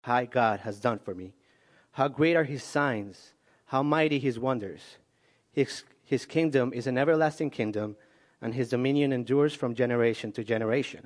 high God has done for me. How great are his signs, how mighty his wonders. His kingdom is an everlasting kingdom, and his dominion endures from generation to generation.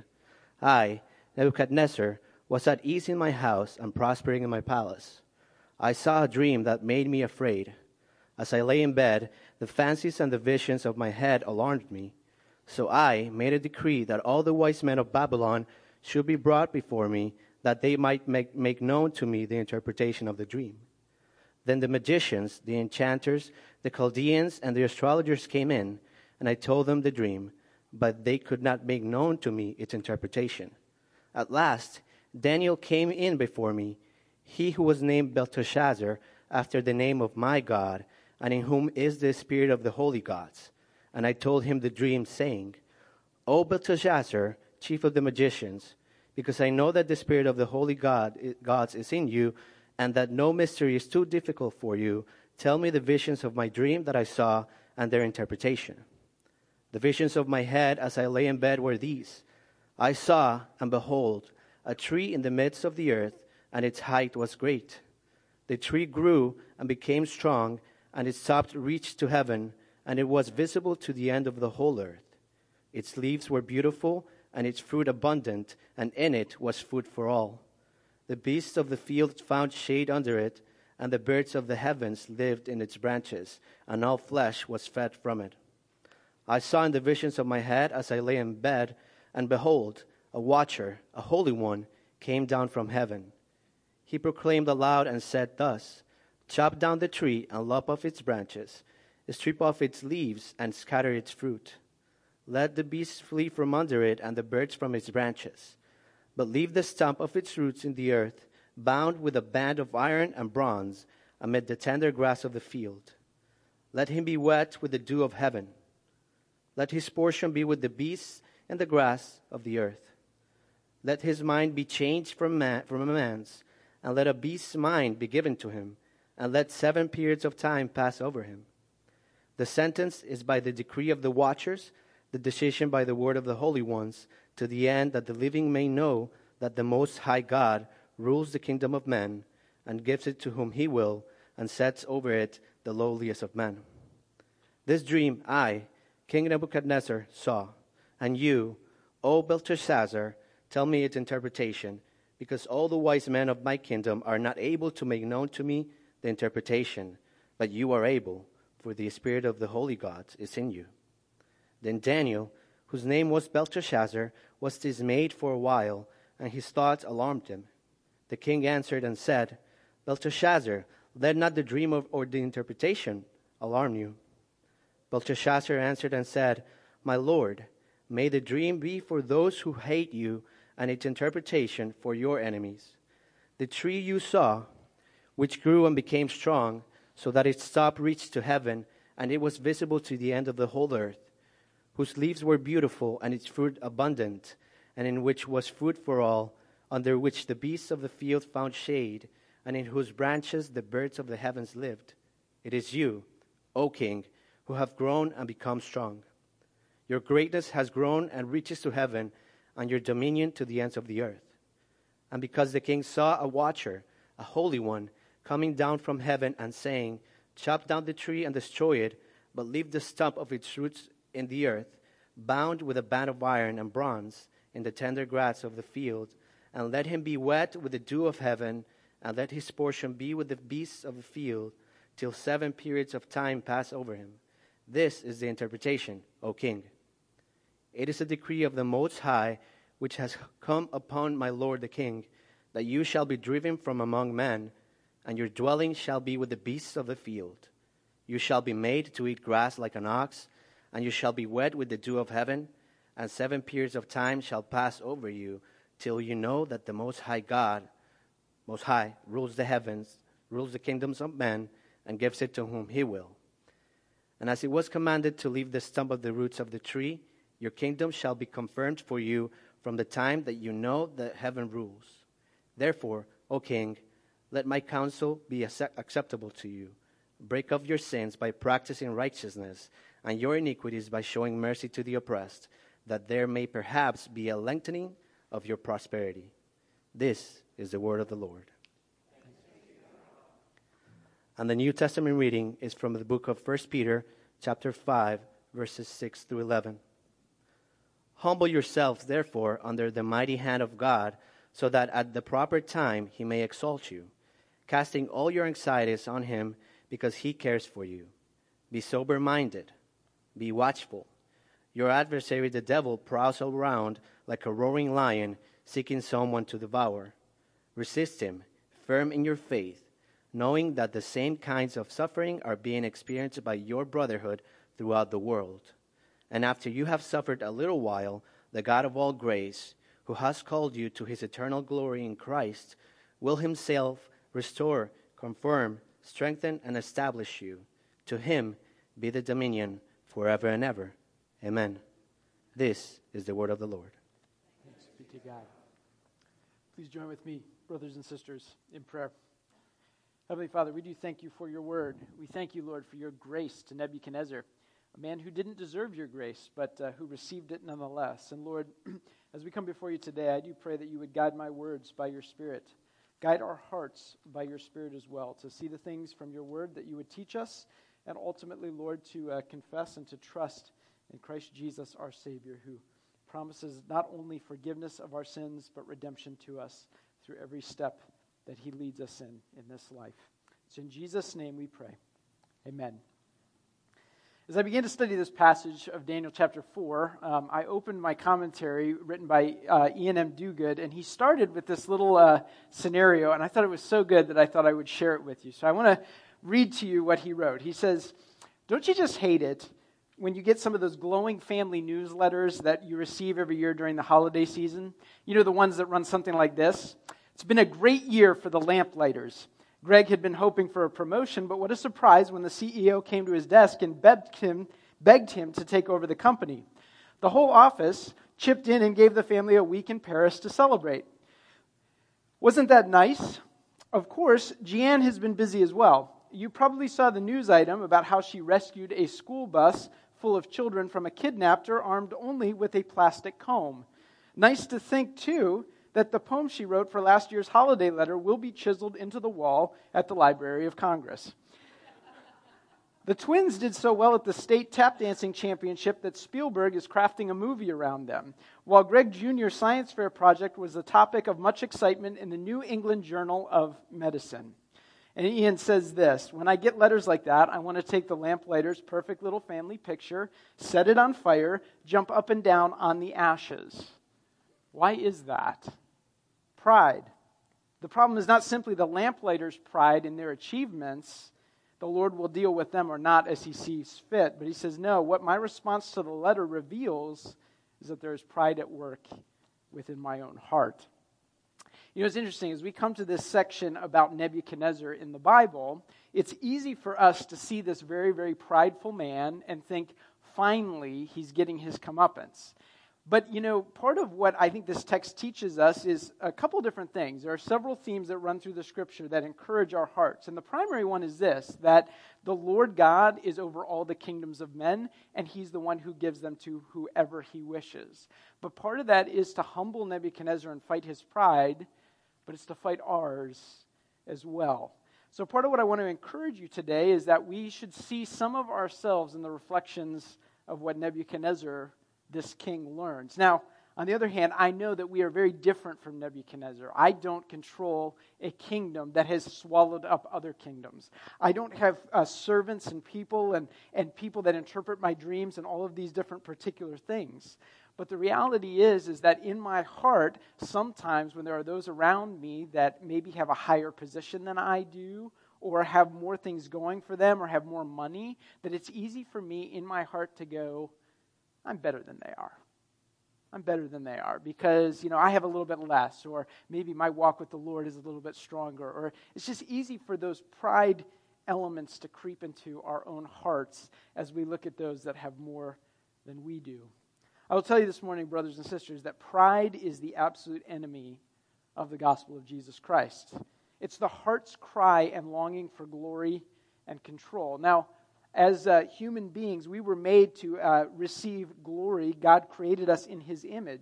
I, Nebuchadnezzar, was at ease in my house and prospering in my palace. I saw a dream that made me afraid. As I lay in bed, the fancies and the visions of my head alarmed me. So I made a decree that all the wise men of Babylon should be brought before me, that they might make known to me the interpretation of the dream. Then the magicians, the enchanters, the Chaldeans, and the astrologers came in, and I told them the dream, but they could not make known to me its interpretation. At last, Daniel came in before me, he who was named Belteshazzar, after the name of my God, and in whom is the spirit of the holy gods. And I told him the dream, saying, O Belteshazzar, chief of the magicians, because I know that the spirit of the holy gods is in you, and that no mystery is too difficult for you, tell me the visions of my dream that I saw and their interpretation. The visions of my head as I lay in bed were these. I saw, and behold, a tree in the midst of the earth, and its height was great. The tree grew and became strong, and its top reached to heaven, and it was visible to the end of the whole earth. Its leaves were beautiful, and its fruit abundant, and in it was food for all. The beasts of the field found shade under it, and the birds of the heavens lived in its branches, and all flesh was fed from it. I saw in the visions of my head as I lay in bed, and behold, a watcher, a holy one, came down from heaven. He proclaimed aloud and said thus, Chop down the tree and lop off its branches, strip off its leaves and scatter its fruit. Let the beasts flee from under it and the birds from its branches. But leave the stump of its roots in the earth, bound with a band of iron and bronze, amid the tender grass of the field. Let him be wet with the dew of heaven. Let his portion be with the beasts and the grass of the earth. Let his mind be changed from a man's, and let a beast's mind be given to him, and let 7 periods of time pass over him. The sentence is by the decree of the watchers, the decision by the word of the holy ones, to the end that the living may know that the Most High God rules the kingdom of men, and gives it to whom he will, and sets over it the lowliest of men. This dream I, King Nebuchadnezzar, saw, and you, O Belteshazzar, tell me its interpretation, because all the wise men of my kingdom are not able to make known to me the interpretation, but you are able, for the spirit of the holy gods is in you. Then Daniel, whose name was Belteshazzar, was dismayed for a while, and his thoughts alarmed him. The king answered and said, Belteshazzar, let not the dream or the interpretation alarm you. Belteshazzar answered and said, My lord, may the dream be for those who hate you, and its interpretation for your enemies. The tree you saw, which grew and became strong, so that its top reached to heaven, and it was visible to the end of the whole earth, whose leaves were beautiful and its fruit abundant, and in which was food for all, under which the beasts of the field found shade, and in whose branches the birds of the heavens lived. It is you, O king, who have grown and become strong. Your greatness has grown and reaches to heaven, and your dominion to the ends of the earth. And because the king saw a watcher, a holy one, coming down from heaven and saying, Chop down the tree and destroy it, but leave the stump of its roots in the earth, bound with a band of iron and bronze in the tender grass of the field, and let him be wet with the dew of heaven, and let his portion be with the beasts of the field, till 7 periods of time pass over him. This is the interpretation, O king. It is a decree of the Most High, which has come upon my lord the king, that you shall be driven from among men, and your dwelling shall be with the beasts of the field. You shall be made to eat grass like an ox, and you shall be wet with the dew of heaven, and 7 periods of time shall pass over you, till you know that the Most High God, Most High, rules the heavens, rules the kingdoms of men, and gives it to whom he will. And as it was commanded to leave the stump of the roots of the tree, your kingdom shall be confirmed for you from the time that you know that heaven rules. Therefore, O king, let my counsel be acceptable to you. Break off your sins by practicing righteousness, and your iniquities by showing mercy to the oppressed, that there may perhaps be a lengthening of your prosperity. This is the word of the Lord. And the New Testament reading is from the book of 1 Peter, chapter 5, verses 6 through 11. Humble yourselves, therefore, under the mighty hand of God, so that at the proper time he may exalt you, casting all your anxieties on him because he cares for you. Be sober-minded. Be watchful. Your adversary, the devil, prowls around like a roaring lion, seeking someone to devour. Resist him, firm in your faith, knowing that the same kinds of suffering are being experienced by your brotherhood throughout the world. And after you have suffered a little while, the God of all grace, who has called you to his eternal glory in Christ, will himself restore, confirm, strengthen, and establish you. To him be the dominion forever and ever. Amen. This is the word of the Lord. Thanks be to God. Please join with me, brothers and sisters, in prayer. Heavenly Father, we do thank you for your word. We thank you, Lord, for your grace to Nebuchadnezzar, a man who didn't deserve your grace, but who received it nonetheless. And Lord, as we come before you today, I do pray that you would guide my words by your Spirit. Guide our hearts by your Spirit as well, to see the things from your word that you would teach us, and ultimately, Lord, to confess and to trust in Christ Jesus, our Savior, who promises not only forgiveness of our sins, but redemption to us through every step that he leads us in this life. It's in Jesus' name we pray. Amen. As I began to study this passage of Daniel chapter 4, I opened my commentary written by Ian M. Duguid, and he started with this little scenario, and I thought it was so good that I thought I would share it with you. So I want to read to you what he wrote. He says, "Don't you just hate it when you get some of those glowing family newsletters that you receive every year during the holiday season? You know, the ones that run something like this. It's been a great year for the lamplighters. Greg had been hoping for a promotion, but what a surprise when the CEO came to his desk and begged him to take over the company. The whole office chipped in and gave the family a week in Paris to celebrate. Wasn't that nice? Of course, Jeanne has been busy as well. You probably saw the news item about how she rescued a school bus full of children from a kidnapper armed only with a plastic comb. Nice to think, too, that the poem she wrote for last year's holiday letter will be chiseled into the wall at the Library of Congress. The twins did so well at the state tap dancing championship that Spielberg is crafting a movie around them, while Greg Jr.'s science fair project was the topic of much excitement in the New England Journal of Medicine." And Ian says this, "When I get letters like that, I want to take the lamplighter's perfect little family picture, set it on fire, jump up and down on the ashes." Why is that? Pride. The problem is not simply the lamplighter's pride in their achievements. The Lord will deal with them or not as he sees fit. But he says, no, what my response to the letter reveals is that there is pride at work within my own heart. You know, it's interesting, as we come to this section about Nebuchadnezzar in the Bible, it's easy for us to see this very, very prideful man and think, finally, he's getting his comeuppance. But, you know, part of what I think this text teaches us is a couple different things. There are several themes that run through the Scripture that encourage our hearts. And the primary one is this, that the Lord God is over all the kingdoms of men, and he's the one who gives them to whoever he wishes. But part of that is to humble Nebuchadnezzar and fight his pride, but it's to fight ours as well. So part of what I want to encourage you today is that we should see some of ourselves in the reflections of what Nebuchadnezzar, this king, learns. Now, on the other hand, I know that we are very different from Nebuchadnezzar. I don't control a kingdom that has swallowed up other kingdoms. I don't have servants and people and people that interpret my dreams and all of these different particular things. But the reality is that in my heart, sometimes when there are those around me that maybe have a higher position than I do, or have more things going for them, or have more money, that it's easy for me in my heart to go, I'm better than they are. I'm better than they are because, you know, I have a little bit less, or maybe my walk with the Lord is a little bit stronger, or it's just easy for those pride elements to creep into our own hearts as we look at those that have more than we do. I will tell you this morning, brothers and sisters, that pride is the absolute enemy of the gospel of Jesus Christ. It's the heart's cry and longing for glory and control. Now, as human beings, we were made to receive glory. God created us in his image.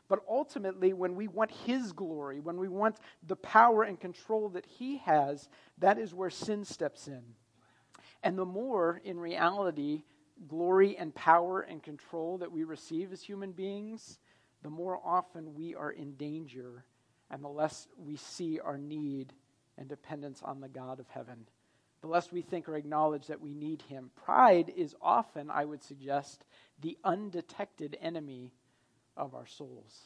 But ultimately, when we want his glory, when we want the power and control that he has, that is where sin steps in. And the more, in reality, glory and power and control that we receive as human beings, the more often we are in danger and the less we see our need and dependence on the God of heaven. The less we think or acknowledge that we need him. Pride is often, I would suggest, the undetected enemy of our souls.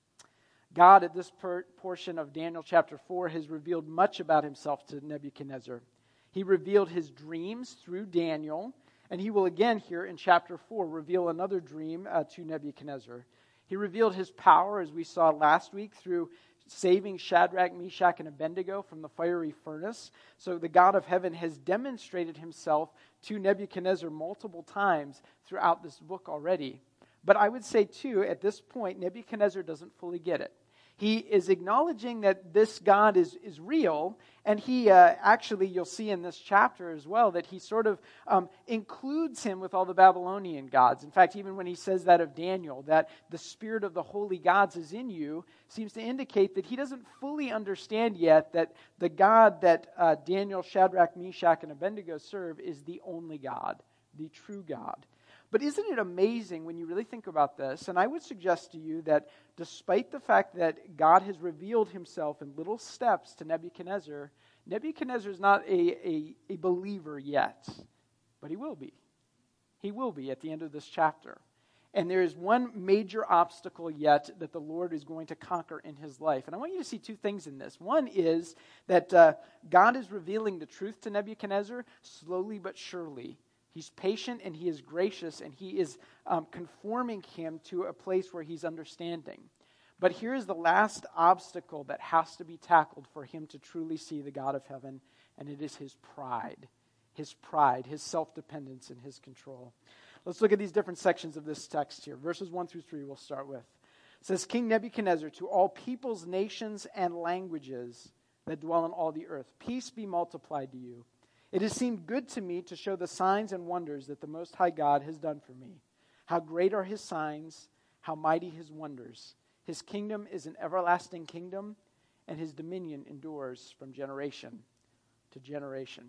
God, at this portion of Daniel chapter 4, has revealed much about himself to Nebuchadnezzar. He revealed his dreams through Daniel, and he will again here in chapter 4 reveal another dream to Nebuchadnezzar. He revealed his power, as we saw last week, through saving Shadrach, Meshach, and Abednego from the fiery furnace. So the God of heaven has demonstrated himself to Nebuchadnezzar multiple times throughout this book already. But I would say, too, at this point, Nebuchadnezzar doesn't fully get it. He is acknowledging that this God is real, and he actually, you'll see in this chapter as well, that he sort of includes him with all the Babylonian gods. In fact, even when he says that of Daniel, that the spirit of the holy gods is in you, seems to indicate that he doesn't fully understand yet that the God that Daniel, Shadrach, Meshach, and Abednego serve is the only God, the true God. But isn't it amazing when you really think about this? And I would suggest to you that despite the fact that God has revealed himself in little steps to Nebuchadnezzar, Nebuchadnezzar is not a believer yet, but he will be. He will be at the end of this chapter. And there is one major obstacle yet that the Lord is going to conquer in his life. And I want you to see two things in this. One is that God is revealing the truth to Nebuchadnezzar slowly but surely. He's patient and he is gracious and he is conforming him to a place where he's understanding. But here is the last obstacle that has to be tackled for him to truly see the God of heaven, and it is his pride, his self-dependence, and his control. Let's look at these different sections of this text here. Verses 1 through 3 we'll start with. It says, King Nebuchadnezzar, to all peoples, nations, and languages that dwell on all the earth, peace be multiplied to you. It has seemed good to me to show the signs and wonders that the Most High God has done for me. How great are his signs, how mighty his wonders. His kingdom is an everlasting kingdom, and his dominion endures from generation to generation.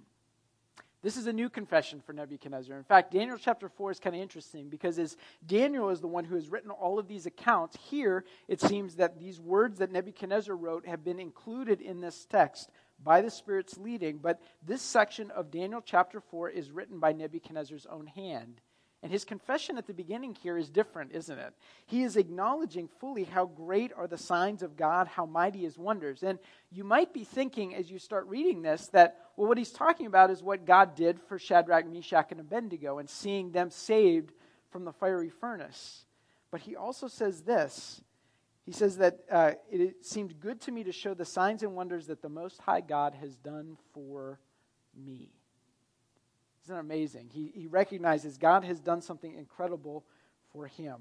This is a new confession for Nebuchadnezzar. In fact, Daniel chapter 4 is kind of interesting because as Daniel is the one who has written all of these accounts, here it seems that these words that Nebuchadnezzar wrote have been included in this text by the Spirit's leading, but this section of Daniel chapter 4 is written by Nebuchadnezzar's own hand. And his confession at the beginning here is different, isn't it? He is acknowledging fully how great are the signs of God, how mighty his wonders. And you might be thinking as you start reading this that, well, what he's talking about is what God did for Shadrach, Meshach, and Abednego and seeing them saved from the fiery furnace. But he also says this. He says that it seemed good to me to show the signs and wonders that the Most High God has done for me. Isn't that amazing? He recognizes God has done something incredible for him.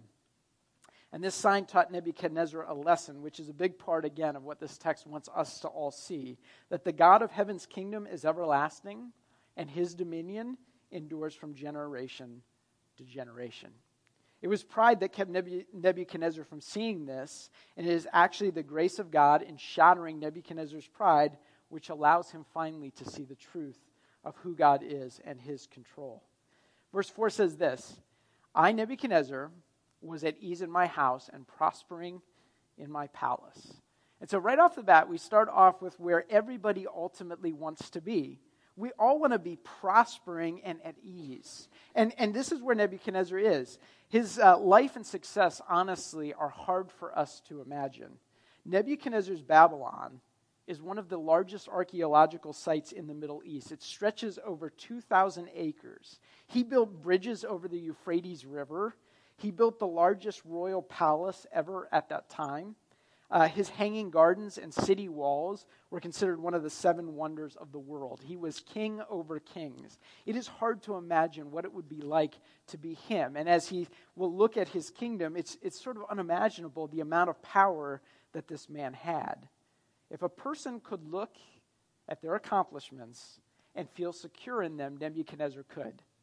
And this sign taught Nebuchadnezzar a lesson, which is a big part, again, of what this text wants us to all see. That the God of heaven's kingdom is everlasting, and his dominion endures from generation to generation. It was pride that kept Nebuchadnezzar from seeing this, and it is actually the grace of God in shattering Nebuchadnezzar's pride, which allows him finally to see the truth of who God is and his control. Verse 4 says this, I, Nebuchadnezzar, was at ease in my house and prospering in my palace. And so right off the bat, we start off with where everybody ultimately wants to be. We all want to be prospering and at ease. And this is where Nebuchadnezzar is. His life and success, honestly, are hard for us to imagine. Nebuchadnezzar's Babylon is one of the largest archaeological sites in the Middle East. It stretches over 2,000 acres. He built bridges over the Euphrates River. He built the largest royal palace ever at that time. His hanging gardens and city walls were considered one of the 7 wonders of the world. He was king over kings. It is hard to imagine what it would be like to be him. And as he will look at his kingdom, it's sort of unimaginable the amount of power that this man had. If a person could look at their accomplishments and feel secure in them, Nebuchadnezzar could.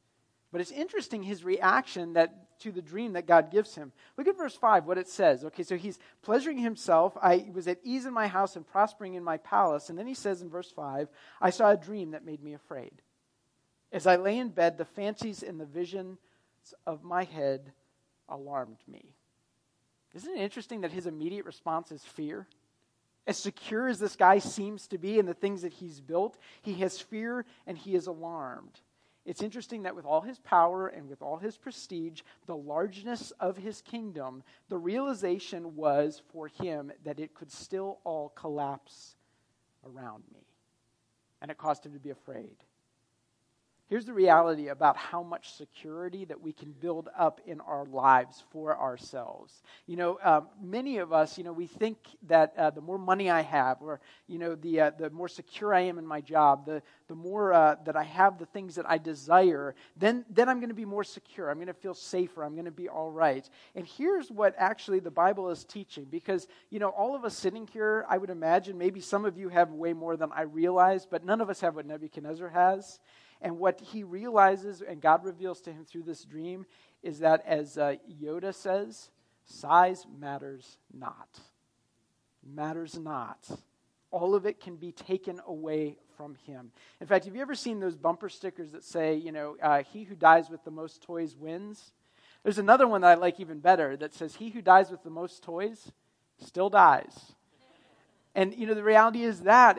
But it's interesting his reaction to the dream that God gives him. Look at verse 5, what it says. Okay, so he's pleasuring himself. I was at ease in my house and prospering in my palace. And then he says in verse 5, I saw a dream that made me afraid. As I lay in bed, the fancies and the visions of my head alarmed me. Isn't it interesting that his immediate response is fear? As secure as this guy seems to be in the things that he's built, he has fear and he is alarmed. It's interesting that with all his power and with all his prestige, the largeness of his kingdom, the realization was for him that it could still all collapse around me. And it caused him to be afraid. Here's the reality about how much security that we can build up in our lives for ourselves. Many of us, we think that the more money I have, or, the more secure I am in my job, the more that I have the things that I desire, then I'm going to be more secure. I'm going to feel safer. I'm going to be all right. And here's what actually the Bible is teaching. Because, all of us sitting here, I would imagine maybe some of you have way more than I realize, but none of us have what Nebuchadnezzar has. And what he realizes, and God reveals to him through this dream, is that as Yoda says, size matters not. Matters not. All of it can be taken away from him. In fact, have you ever seen those bumper stickers that say, he who dies with the most toys wins? There's another one that I like even better that says, he who dies with the most toys still dies. And, the reality is that,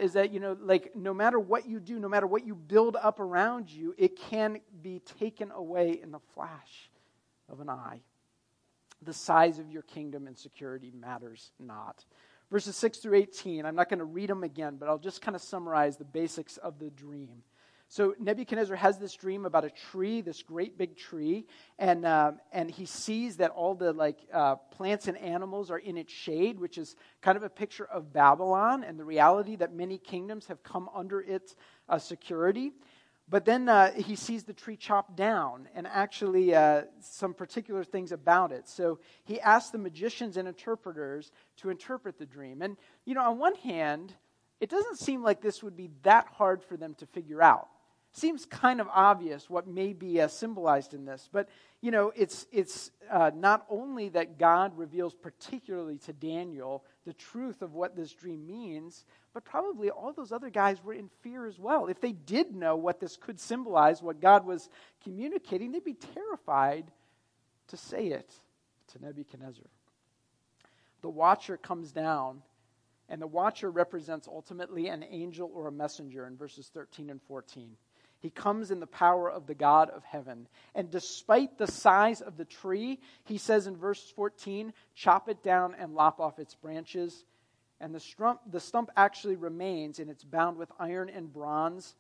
no matter what you do, no matter what you build up around you, it can be taken away in the flash of an eye. The size of your kingdom and security matters not. Verses 6 through 18, I'm not going to read them again, but I'll just kind of summarize the basics of the dream. So Nebuchadnezzar has this dream about a tree, this great big tree, and he sees that all the plants and animals are in its shade, which is kind of a picture of Babylon and the reality that many kingdoms have come under its security. But then he sees the tree chopped down and actually some particular things about it. So he asks the magicians and interpreters to interpret the dream. And, on one hand, it doesn't seem like this would be that hard for them to figure out. Seems kind of obvious what may be symbolized in this. But, it's not only that God reveals particularly to Daniel the truth of what this dream means, but probably all those other guys were in fear as well. If they did know what this could symbolize, what God was communicating, they'd be terrified to say it to Nebuchadnezzar. The watcher comes down, and the watcher represents ultimately an angel or a messenger in verses 13 and 14. He comes in the power of the God of heaven. And despite the size of the tree, he says in verse 14, chop it down and lop off its branches. And the stump actually remains, and it's bound with iron and bronze.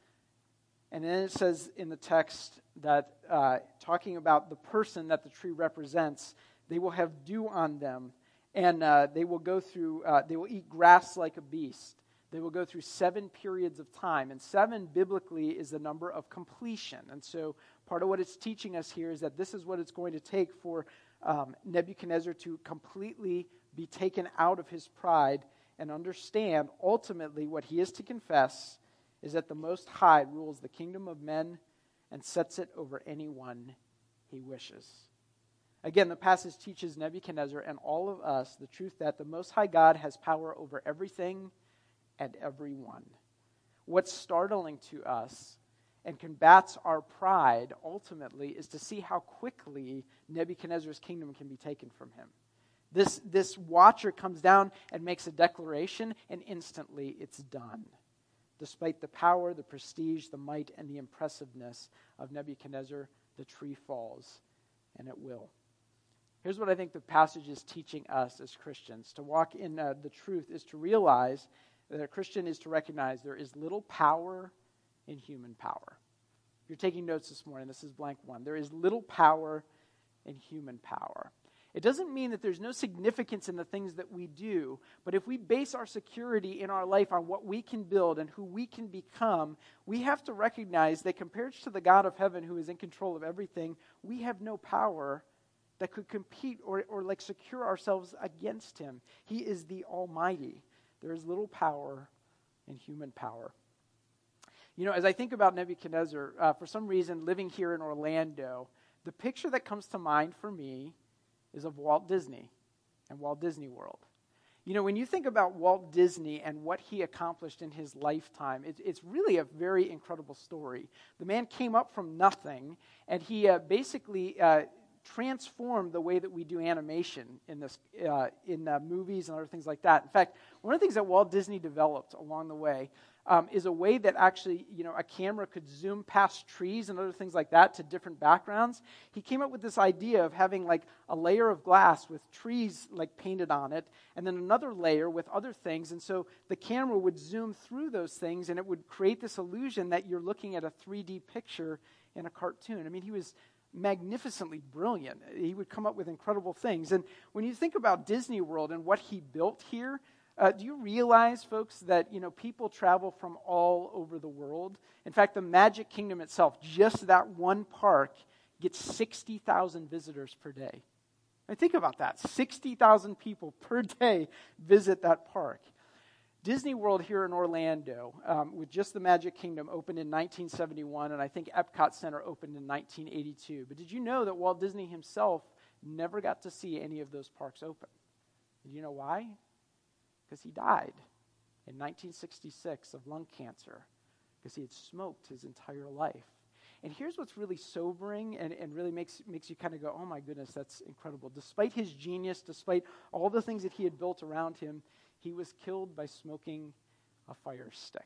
And then it says in the text that, talking about the person that the tree represents, they will have dew on them, and they will eat grass like a beast. They will go through 7 periods of time. And 7 biblically is the number of completion. And so part of what it's teaching us here is that this is what it's going to take for Nebuchadnezzar to completely be taken out of his pride and understand ultimately what he is to confess is that the Most High rules the kingdom of men and sets it over anyone he wishes. Again, the passage teaches Nebuchadnezzar and all of us the truth that the Most High God has power over everything and everyone. What's startling to us and combats our pride ultimately is to see how quickly Nebuchadnezzar's kingdom can be taken from him. This watcher comes down and makes a declaration, and instantly it's done. Despite the power, the prestige, the might, and the impressiveness of Nebuchadnezzar, the tree falls, and it will. Here's what I think the passage is teaching us as Christians. To walk in the truth is to realize that a Christian is to recognize there is little power in human power. If you're taking notes this morning, this is blank 1. There is little power in human power. It doesn't mean that there's no significance in the things that we do, but if we base our security in our life on what we can build and who we can become, we have to recognize that compared to the God of heaven who is in control of everything, we have no power that could compete or secure ourselves against him. He is the Almighty. There is little power in human power. You know, as I think about Nebuchadnezzar, for some reason, living here in Orlando, the picture that comes to mind for me is of Walt Disney and Walt Disney World. You know, when you think about Walt Disney and what he accomplished in his lifetime, it's really a very incredible story. The man came up from nothing, and he basically transformed the way that we do animation in movies and other things like that. In fact, one of the things that Walt Disney developed along the way is a way that actually, you know, a camera could zoom past trees and other things like that to different backgrounds. He came up with this idea of having like a layer of glass with trees like painted on it, and then another layer with other things. And so the camera would zoom through those things, and it would create this illusion that you're looking at a 3D picture in a cartoon. I mean, he was magnificently brilliant. He would come up with incredible things. And when you think about Disney World and what he built here, do you realize, folks, that, you know, people travel from all over the world? In fact, the Magic Kingdom itself, just that one park, gets 60,000 visitors per day. I mean, think about that. 60,000 people per day visit that park. Disney World here in Orlando, with just the Magic Kingdom, opened in 1971, and I think Epcot Center opened in 1982. But did you know that Walt Disney himself never got to see any of those parks open? Do you know why? Because he died in 1966 of lung cancer, because he had smoked his entire life. And here's what's really sobering and really makes you kind of go, oh my goodness, that's incredible. Despite his genius, despite all the things that he had built around him, he was killed by smoking a fire stick.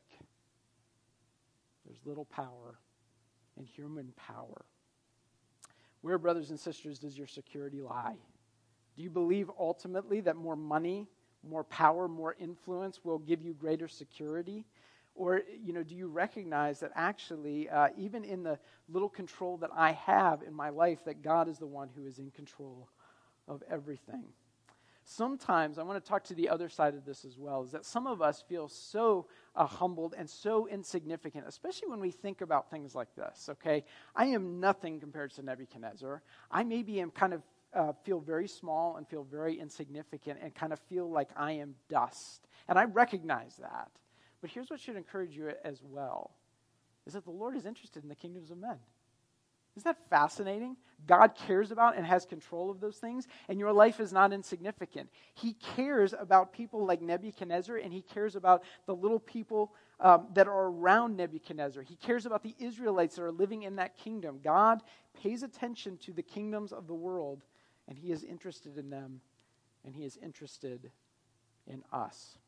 There's little power in human power. Where, brothers and sisters, does your security lie? Do you believe ultimately that more money, more power, more influence will give you greater security? Or, you know, do you recognize that actually, even in the little control that I have in my life, that God is the one who is in control of everything? Sometimes, I want to talk to the other side of this as well, is that some of us feel so humbled and so insignificant, especially when we think about things like this, okay? I am nothing compared to Nebuchadnezzar. I maybe am kind of feel very small and feel very insignificant and kind of feel like I am dust. And I recognize that. But here's what should encourage you as well, is that the Lord is interested in the kingdoms of men. Isn't that fascinating? God cares about and has control of those things, and your life is not insignificant. He cares about people like Nebuchadnezzar, and he cares about the little people that are around Nebuchadnezzar. He cares about the Israelites that are living in that kingdom. God pays attention to the kingdoms of the world, and he is interested in them, and he is interested in us.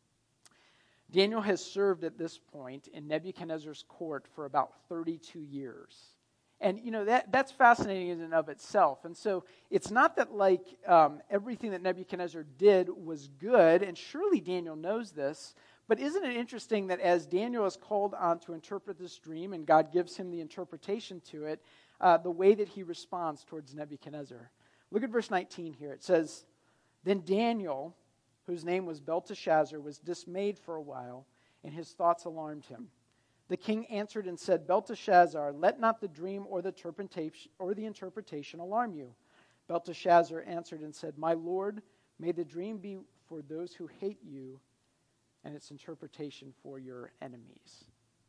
Daniel has served at this point in Nebuchadnezzar's court for about 32 years. And, you know, that's fascinating in and of itself. And so it's not that, like, everything that Nebuchadnezzar did was good, and surely Daniel knows this, but isn't it interesting that as Daniel is called on to interpret this dream, and God gives him the interpretation to it, the way that he responds towards Nebuchadnezzar. Look at verse 19 here. It says, "Then Daniel, whose name was Belteshazzar, was dismayed for a while, and his thoughts alarmed him. The king answered and said, Belteshazzar, let not the dream or the interpretation alarm you. Belteshazzar answered and said, My lord, may the dream be for those who hate you, and its interpretation for your enemies."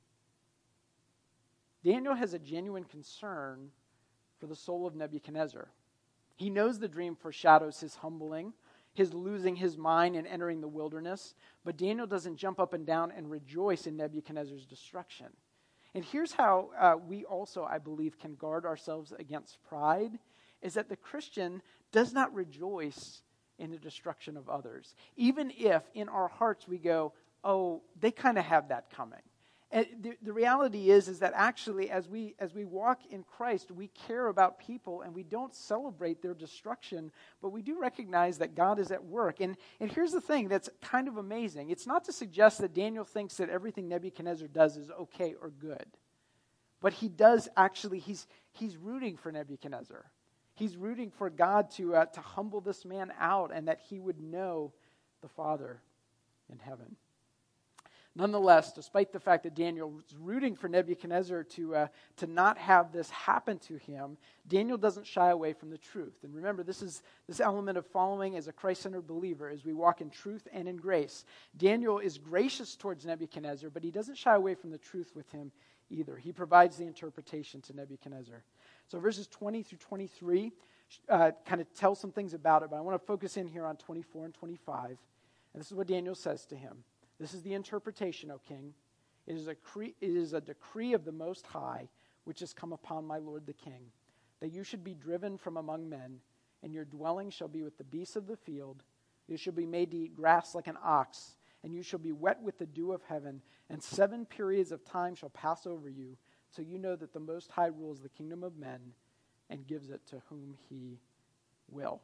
Daniel has a genuine concern for the soul of Nebuchadnezzar. He knows the dream foreshadows his humbling, his losing his mind and entering the wilderness. But Daniel doesn't jump up and down and rejoice in Nebuchadnezzar's destruction. And here's how we also, I believe, can guard ourselves against pride, is that the Christian does not rejoice in the destruction of others. Even if in our hearts we go, oh, they kind of have that coming. And the reality is that actually as we walk in Christ, we care about people and we don't celebrate their destruction, but we do recognize that God is at work. And here's the thing that's kind of amazing. It's not to suggest that Daniel thinks that everything Nebuchadnezzar does is okay or good. But he does actually, he's rooting for Nebuchadnezzar. He's rooting for God to humble this man out and that he would know the Father in heaven. Nonetheless, despite the fact that Daniel was rooting for Nebuchadnezzar to not have this happen to him, Daniel doesn't shy away from the truth. And remember, this is this element of following as a Christ-centered believer as we walk in truth and in grace. Daniel is gracious towards Nebuchadnezzar, but he doesn't shy away from the truth with him either. He provides the interpretation to Nebuchadnezzar. So verses 20 through 23 kind of tell some things about it, but I want to focus in here on 24 and 25. And this is what Daniel says to him. This is the interpretation, O king. It is a decree of the Most High, which has come upon my lord the king, that you should be driven from among men, and your dwelling shall be with the beasts of the field. You shall be made to eat grass like an ox, and you shall be wet with the dew of heaven, and 7 periods of time shall pass over you, till you know that the Most High rules the kingdom of men and gives it to whom he will.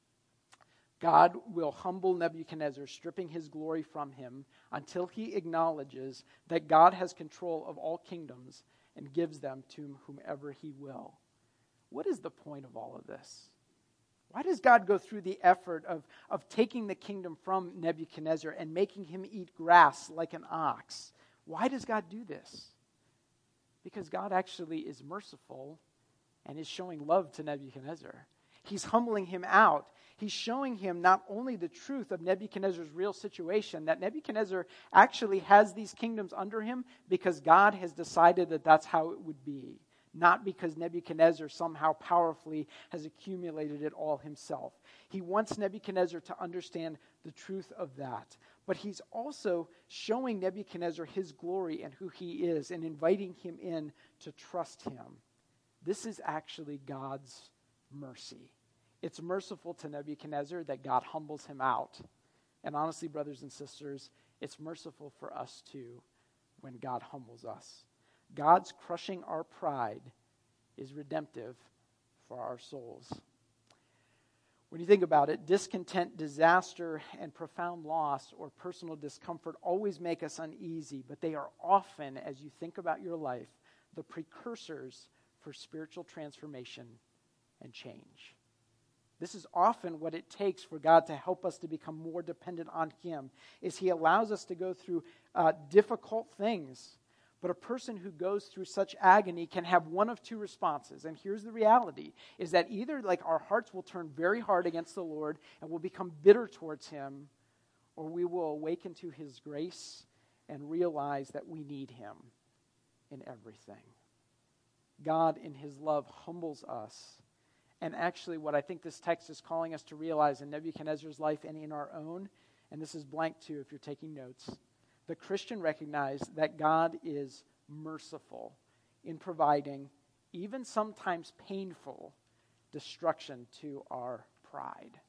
God will humble Nebuchadnezzar, stripping his glory from him until he acknowledges that God has control of all kingdoms and gives them to whomever he will. What is the point of all of this? Why does God go through the effort of taking the kingdom from Nebuchadnezzar and making him eat grass like an ox? Why does God do this? Because God actually is merciful and is showing love to Nebuchadnezzar. He's humbling him out. He's showing him not only the truth of Nebuchadnezzar's real situation, that Nebuchadnezzar actually has these kingdoms under him because God has decided that that's how it would be, not because Nebuchadnezzar somehow powerfully has accumulated it all himself. He wants Nebuchadnezzar to understand the truth of that. But he's also showing Nebuchadnezzar his glory and who he is and inviting him in to trust him. This is actually God's mercy. It's merciful to Nebuchadnezzar that God humbles him out. And honestly, brothers and sisters, it's merciful for us too when God humbles us. God's crushing our pride is redemptive for our souls. When you think about it, discontent, disaster, and profound loss or personal discomfort always make us uneasy, but they are often, as you think about your life, the precursors for spiritual transformation and change. This is often what it takes for God to help us to become more dependent on Him, is He allows us to go through difficult things. But a person who goes through such agony can have one of two responses. And here's the reality, is that either our hearts will turn very hard against the Lord and will become bitter towards Him, or we will awaken to His grace and realize that we need Him in everything. God, in His love, humbles us. And actually, what I think this text is calling us to realize in Nebuchadnezzar's life and in our own, and this is blank too if you're taking notes, the Christian recognized that God is merciful in providing, even sometimes painful, destruction to our pride.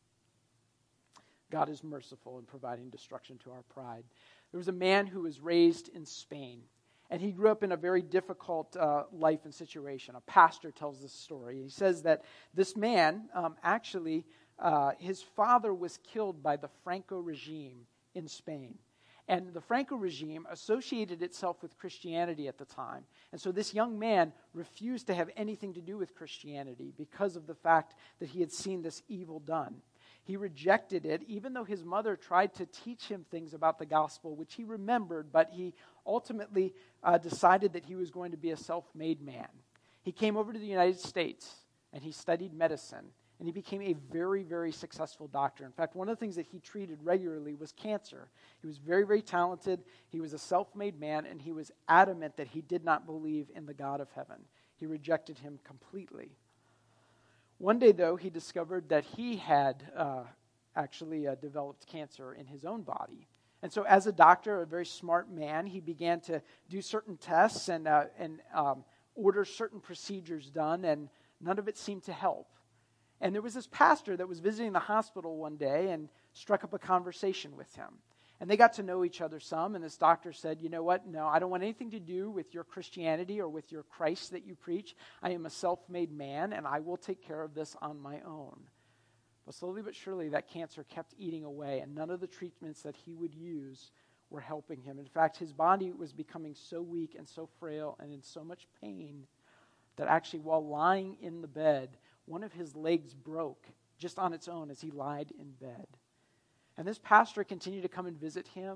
God is merciful in providing destruction to our pride. There was a man who was raised in Spain, and he grew up in a very difficult life and situation. A pastor tells this story. He says that this man, his father was killed by the Franco regime in Spain. And the Franco regime associated itself with Christianity at the time. And so this young man refused to have anything to do with Christianity because of the fact that he had seen this evil done. He rejected it, even though his mother tried to teach him things about the gospel, which he remembered, but he ultimately decided that he was going to be a self-made man. He came over to the United States, and he studied medicine, and he became a very, very successful doctor. In fact, one of the things that he treated regularly was cancer. He was very, very talented. He was a self-made man, and he was adamant that he did not believe in the God of heaven. He rejected him completely. One day, though, he discovered that he had developed cancer in his own body. And so as a doctor, a very smart man, he began to do certain tests and order certain procedures done, and none of it seemed to help. And there was this pastor that was visiting the hospital one day and struck up a conversation with him. And they got to know each other some, and this doctor said, you know what, no, I don't want anything to do with your Christianity or with your Christ that you preach. I am a self-made man, and I will take care of this on my own. But slowly but surely, that cancer kept eating away, and none of the treatments that he would use were helping him. In fact, his body was becoming so weak and so frail and in so much pain that actually while lying in the bed, one of his legs broke just on its own as he lied in bed. And this pastor continued to come and visit him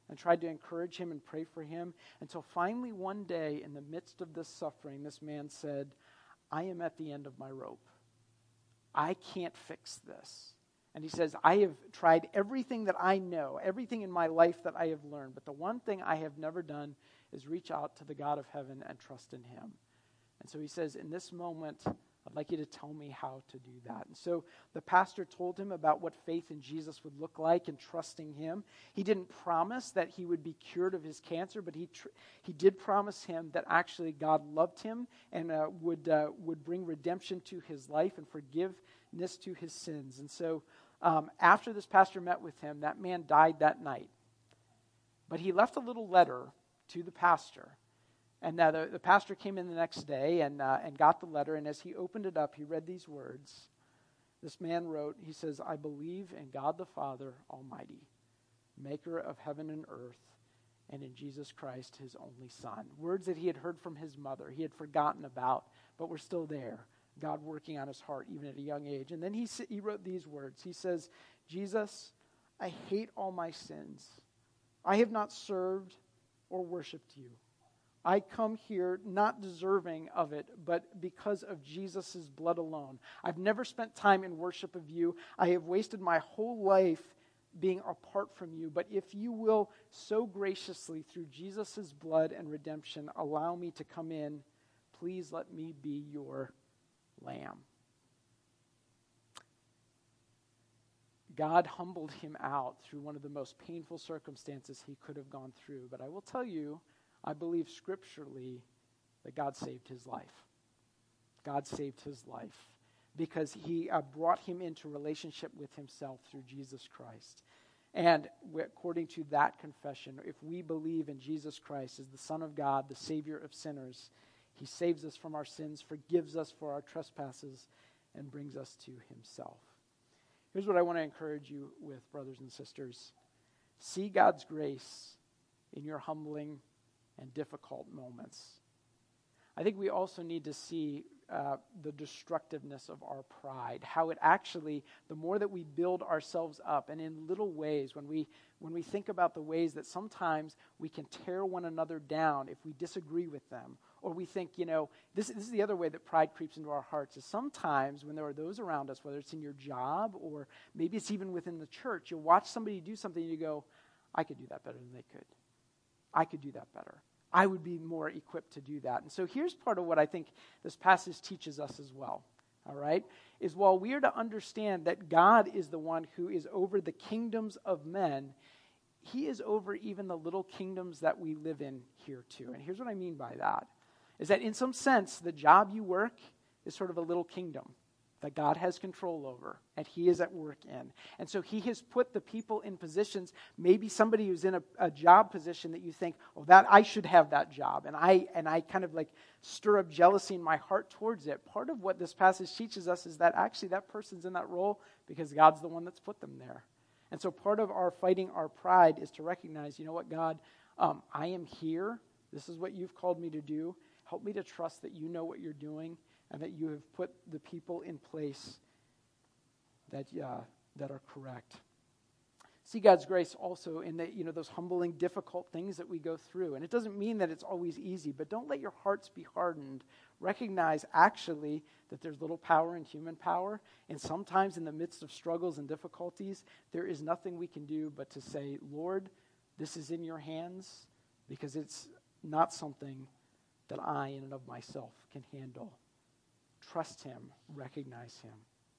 and tried to encourage him and pray for him, until finally one day, in the midst of this suffering, this man said, I am at the end of my rope. I can't fix this. And he says, I have tried everything that I know, everything in my life that I have learned, but the one thing I have never done is reach out to the God of heaven and trust in him. And so he says, in this moment, I'd like you to tell me how to do that. And so the pastor told him about what faith in Jesus would look like and trusting him. He didn't promise that he would be cured of his cancer, but he did promise him that actually God loved him and would bring redemption to his life and forgiveness to his sins. And so after this pastor met with him, that man died that night. But he left a little letter to the pastor. And the pastor came in the next day and got the letter, and as he opened it up, he read these words. This man wrote, he says, I believe in God the Father Almighty, maker of heaven and earth, and in Jesus Christ, his only Son. Words that he had heard from his mother, he had forgotten about, but were still there. God working on his heart, even at a young age. And then he wrote these words. He says, Jesus, I hate all my sins. I have not served or worshiped you. I come here not deserving of it, but because of Jesus' blood alone. I've never spent time in worship of you. I have wasted my whole life being apart from you. But if you will so graciously, through Jesus' blood and redemption, allow me to come in, please let me be your lamb. God humbled him out through one of the most painful circumstances he could have gone through. But I will tell you, I believe scripturally that God saved his life. God saved his life because he brought him into relationship with himself through Jesus Christ. And according to that confession, if we believe in Jesus Christ as the Son of God, the Savior of sinners, he saves us from our sins, forgives us for our trespasses, and brings us to himself. Here's what I want to encourage you with, brothers and sisters. See God's grace in your humbling and difficult moments. I think we also need to see the destructiveness of our pride, how it actually, the more that we build ourselves up, and in little ways, when we think about the ways that sometimes we can tear one another down if we disagree with them, or we think, this is the other way that pride creeps into our hearts, is sometimes when there are those around us, whether it's in your job or maybe it's even within the church, you'll watch somebody do something and you go, I could do that better than they could. I could do that better. I would be more equipped to do that. And so here's part of what I think this passage teaches us as well, all right, is while we are to understand that God is the one who is over the kingdoms of men, he is over even the little kingdoms that we live in here too. And here's what I mean by that, is that in some sense, the job you work is sort of a little kingdom that God has control over, and he is at work in. And so he has put the people in positions, maybe somebody who's in a job position that you think, oh, that I should have that job, and I kind of like stir up jealousy in my heart towards it. Part of what this passage teaches us is that actually that person's in that role because God's the one that's put them there. And so part of our fighting our pride is to recognize, you know what, God, I am here. This is what you've called me to do. Help me to trust that you know what you're doing, and that you have put the people in place that are correct. See God's grace also in those humbling, difficult things that we go through. And it doesn't mean that it's always easy, but don't let your hearts be hardened. Recognize actually that there's little power in human power, and sometimes in the midst of struggles and difficulties, there is nothing we can do but to say, Lord, this is in your hands, because it's not something that I in and of myself can handle. Trust him, recognize him.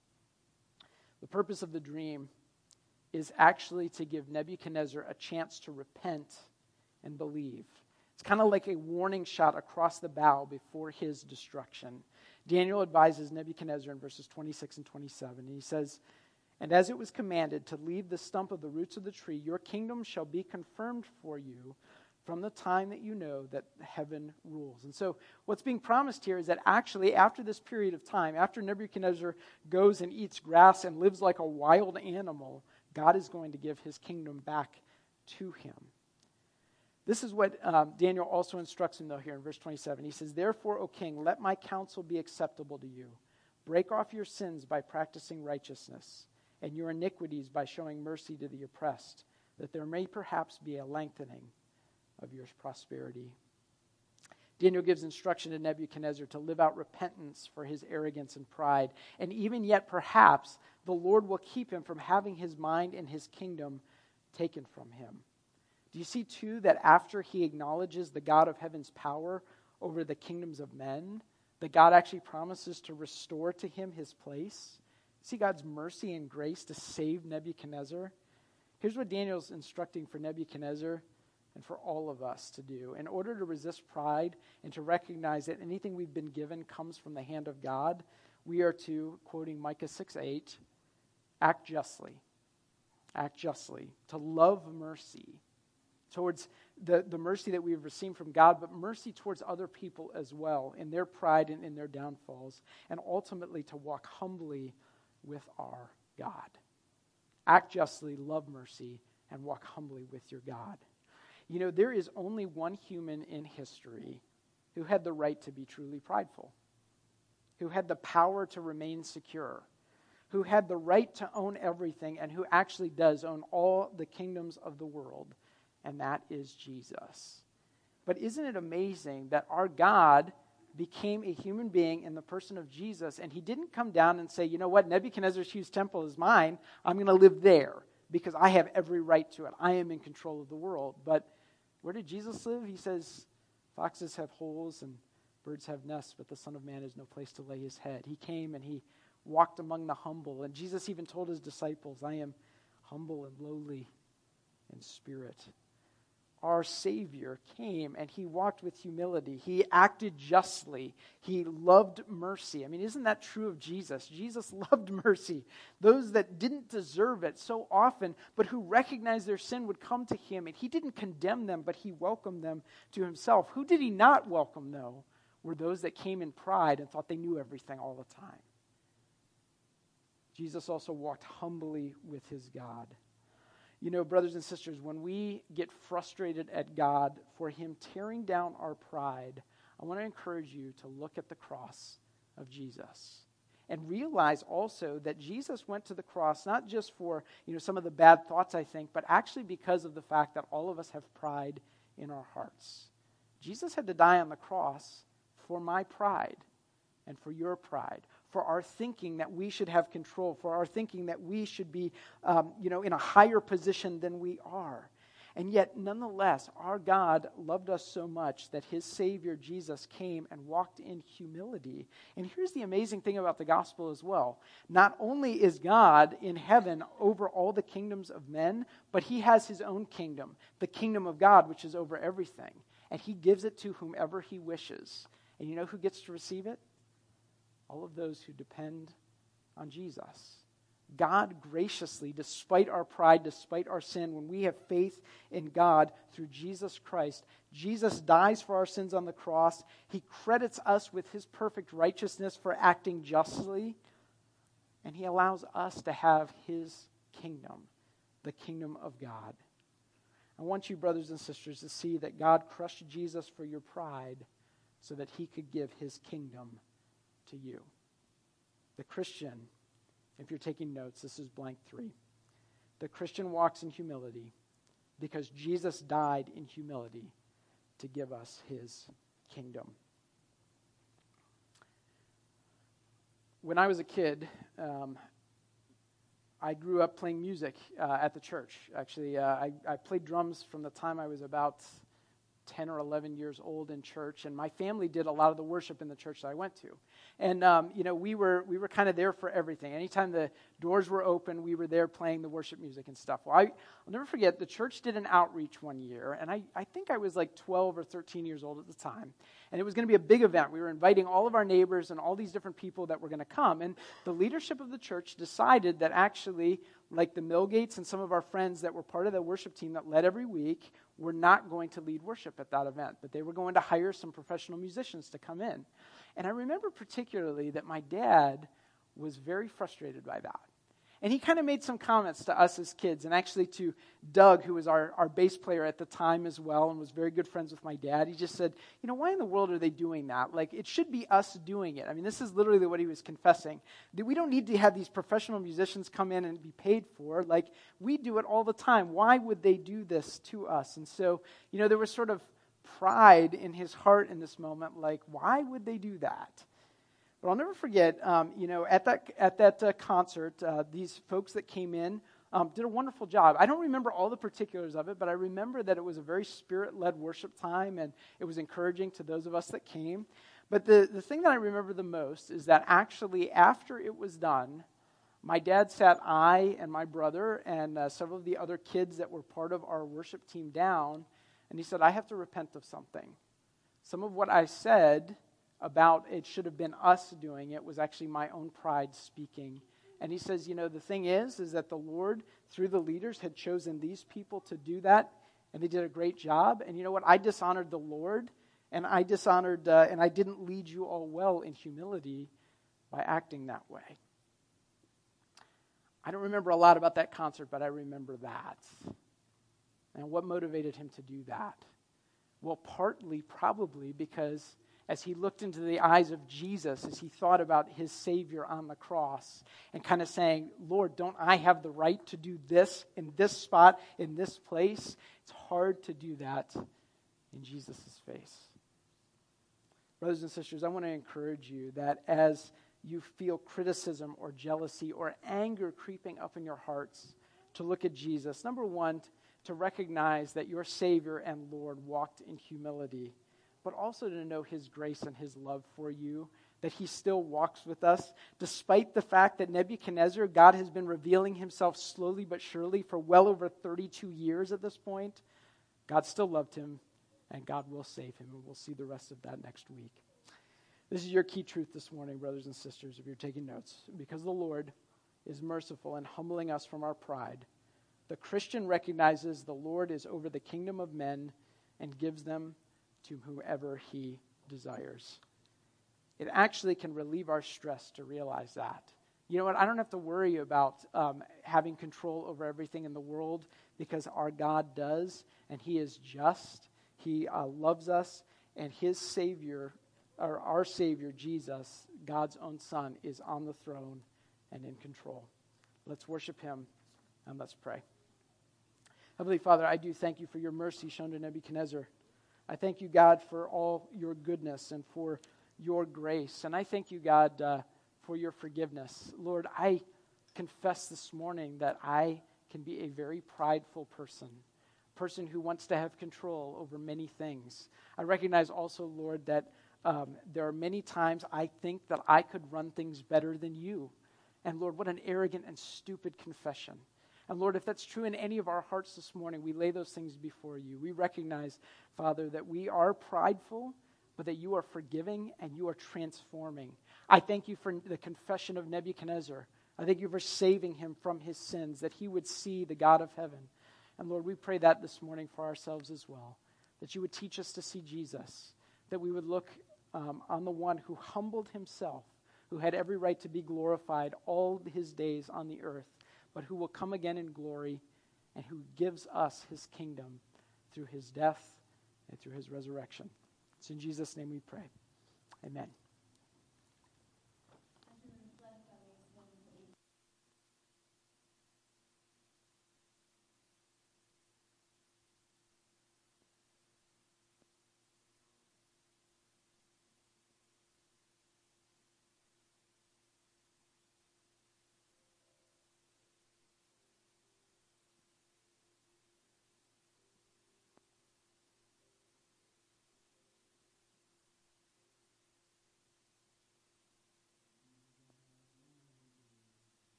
The purpose of the dream is actually to give Nebuchadnezzar a chance to repent and believe. It's kind of like a warning shot across the bow before his destruction. Daniel advises Nebuchadnezzar in verses 26 and 27. And he says, and as it was commanded to leave the stump of the roots of the tree, your kingdom shall be confirmed for you from the time that you know that heaven rules. And so what's being promised here is that actually after this period of time, after Nebuchadnezzar goes and eats grass and lives like a wild animal, God is going to give his kingdom back to him. This is what Daniel also instructs him, though, here in verse 27. He says, therefore, O king, let my counsel be acceptable to you. Break off your sins by practicing righteousness, and your iniquities by showing mercy to the oppressed. that there may perhaps be a lengthening of your prosperity. Daniel gives instruction to Nebuchadnezzar to live out repentance for his arrogance and pride. And even yet, perhaps, the Lord will keep him from having his mind and his kingdom taken from him. Do you see, too, that after he acknowledges the God of heaven's power over the kingdoms of men, that God actually promises to restore to him his place? See God's mercy and grace to save Nebuchadnezzar? Here's what Daniel's instructing for Nebuchadnezzar and for all of us to do. In order to resist pride and to recognize that anything we've been given comes from the hand of God, we are to, quoting Micah 6:8, act justly. Act justly. To love mercy towards the mercy that we've received from God, but mercy towards other people as well in their pride and in their downfalls, and ultimately to walk humbly with our God. Act justly, love mercy, and walk humbly with your God. You know, there is only one human in history who had the right to be truly prideful, who had the power to remain secure, who had the right to own everything, and who actually does own all the kingdoms of the world, and that is Jesus. But isn't it amazing that our God became a human being in the person of Jesus, and he didn't come down and say, you know what, Nebuchadnezzar's huge temple is mine, I'm going to live there because I have every right to it. I am in control of the world. But where did Jesus live? He says, foxes have holes and birds have nests, but the Son of Man has no place to lay his head. He came and he walked among the humble, and Jesus even told his disciples, I am humble and lowly in spirit. Our Savior came and he walked with humility. He acted justly. He loved mercy. I mean, isn't that true of Jesus? Jesus loved mercy. Those that didn't deserve it so often, but who recognized their sin would come to him, and he didn't condemn them, but he welcomed them to himself. Who did he not welcome, though, were those that came in pride and thought they knew everything all the time. Jesus also walked humbly with his God. You know, brothers and sisters, when we get frustrated at God for him tearing down our pride, I want to encourage you to look at the cross of Jesus and realize also that Jesus went to the cross not just for, some of the bad thoughts, I think, but actually because of the fact that all of us have pride in our hearts. Jesus had to die on the cross for my pride and for your pride, for our thinking that we should have control, for our thinking that we should be, in a higher position than we are. And yet, nonetheless, our God loved us so much that his Savior, Jesus, came and walked in humility. And here's the amazing thing about the gospel as well. Not only is God in heaven over all the kingdoms of men, but he has his own kingdom, the kingdom of God, which is over everything. And he gives it to whomever he wishes. And you know who gets to receive it? All of those who depend on Jesus. God graciously, despite our pride, despite our sin, when we have faith in God through Jesus Christ, Jesus dies for our sins on the cross. He credits us with his perfect righteousness for acting justly, and he allows us to have his kingdom, the kingdom of God. I want you, brothers and sisters, to see that God crushed Jesus for your pride so that he could give his kingdom to you. The Christian, if you're taking notes, this is blank 3. The Christian walks in humility because Jesus died in humility to give us his kingdom. When I was a kid, I grew up playing music at the church. Actually, I played drums from the time I was about 10 or 11 years old in church, and my family did a lot of the worship in the church that I went to. And, we were kind of there for everything. Anytime the doors were open, we were there playing the worship music and stuff. Well, I'll never forget, the church did an outreach one year, and I think I was like 12 or 13 years old at the time, and it was going to be a big event. We were inviting all of our neighbors and all these different people that were going to come, and the leadership of the church decided that actually, like the Millgates and some of our friends that were part of the worship team that led every week, were not going to lead worship at that event, but they were going to hire some professional musicians to come in. And I remember particularly that my dad was very frustrated by that. And he kind of made some comments to us as kids, and actually to Doug, who was our bass player at the time as well, and was very good friends with my dad. He just said, why in the world are they doing that? Like, it should be us doing it. I mean, this is literally what he was confessing. That we don't need to have these professional musicians come in and be paid for. Like, we do it all the time. Why would they do this to us? And so, there was sort of pride in his heart in this moment, like, why would they do that? But I'll never forget, at that concert, these folks that came in did a wonderful job. I don't remember all the particulars of it, but I remember that it was a very spirit-led worship time, and it was encouraging to those of us that came. But the thing that I remember the most is that actually after it was done, my dad sat I and my brother and several of the other kids that were part of our worship team down, and he said, I have to repent of something. Some of what I said about it should have been us doing it was actually my own pride speaking. And he says, the thing is that the Lord, through the leaders, had chosen these people to do that, and they did a great job. And you know what? I dishonored the Lord, and I didn't lead you all well in humility by acting that way. I don't remember a lot about that concert, but I remember that. And what motivated him to do that? Well, partly probably because as he looked into the eyes of Jesus, as he thought about his Savior on the cross, and kind of saying, Lord, don't I have the right to do this in this spot, in this place? It's hard to do that in Jesus' face. Brothers and sisters, I want to encourage you that as you feel criticism or jealousy or anger creeping up in your hearts, to look at Jesus. Number one, to recognize that your Savior and Lord walked in humility, but also to know his grace and his love for you, that he still walks with us. Despite the fact that Nebuchadnezzar, God has been revealing himself slowly but surely for well over 32 years at this point, God still loved him, and God will save him, and we'll see the rest of that next week. This is your key truth this morning, brothers and sisters, if you're taking notes. Because the Lord is merciful in humbling us from our pride, the Christian recognizes the Lord is over the kingdom of men and gives them to whoever he desires. It actually can relieve our stress to realize that. You know what? I don't have to worry about having control over everything in the world because our God does, and he is just. He loves us, and his Savior, or our Savior, Jesus, God's own Son, is on the throne and in control. Let's worship him, and let's pray. Heavenly Father, I do thank you for your mercy shown to Nebuchadnezzar. I thank you, God, for all your goodness and for your grace. And I thank you, God, for your forgiveness. Lord, I confess this morning that I can be a very prideful person who wants to have control over many things. I recognize also, Lord, that there are many times I think that I could run things better than you. And Lord, what an arrogant and stupid confession. And Lord, if that's true in any of our hearts this morning, we lay those things before you. We recognize, Father, that we are prideful, but that you are forgiving and you are transforming. I thank you for the confession of Nebuchadnezzar. I thank you for saving him from his sins, that he would see the God of heaven. And Lord, we pray that this morning for ourselves as well, that you would teach us to see Jesus, that we would look on the one who humbled himself, who had every right to be glorified all his days on the earth, but who will come again in glory and who gives us his kingdom through his death and through his resurrection. It's in Jesus' name we pray. Amen.